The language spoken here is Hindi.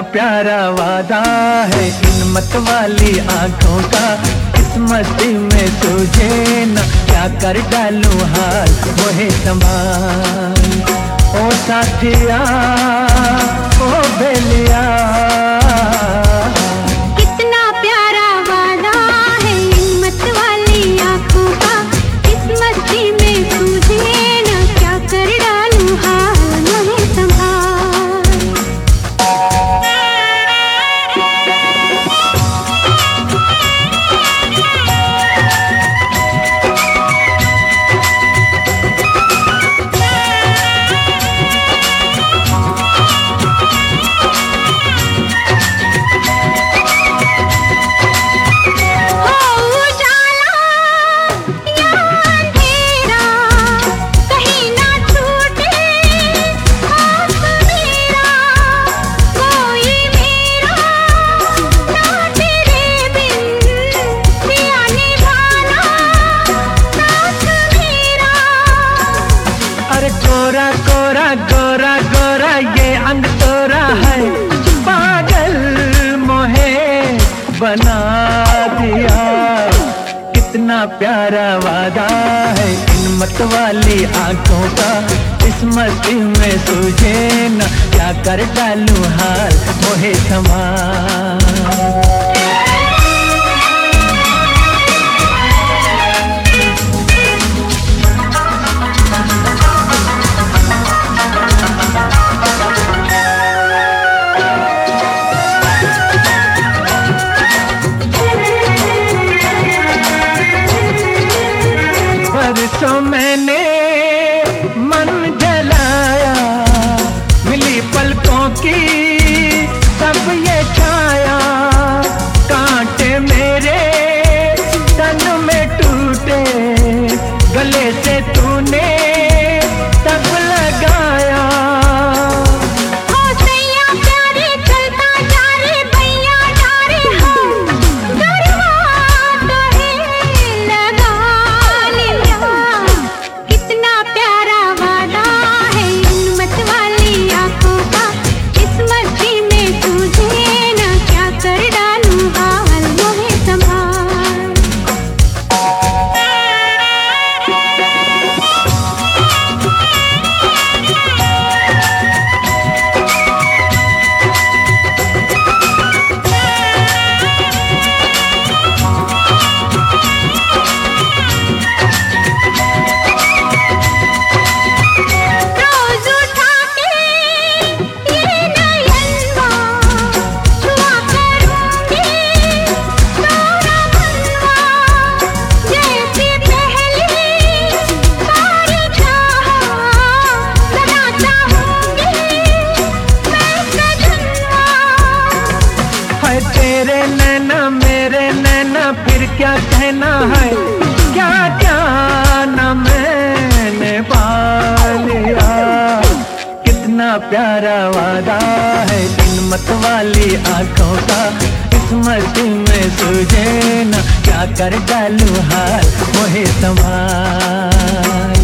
प्यारा वादा है इन मत वाली आंखों का, इस मस्ती में तुझे न क्या कर डालूं हाल मोहे संभाल। ओ साथिया ओ बेलिया, कितना प्यारा वादा है इन मत वाली आंखों का, इस मस्ती में तुझे न क्या कर डालूं हाल मोहे संभाल। गोरा गोरा गोरा गोरा ये अंग तोरा है, पागल मोहे बना दिया। कितना प्यारा वादा है इन मत वाली आंखों का, इस मस्ती में तुझे न क्या कर डालूं हाल मोहे संभाल। बरसों मैंने मन जलाया, मिली पलकों की सब ये छाया, कांटे मेरे तन में टूटे, गले से तूने तब लगाया। तेरे नैना मेरे नैना फिर क्या कहना है, क्या क्या न मैंने पा लिया। कितना प्यारा वादा है इन मत वाली आंखों का, इस मस्ती में तुझे न क्या कर डालूं हाल मोहे संभाल।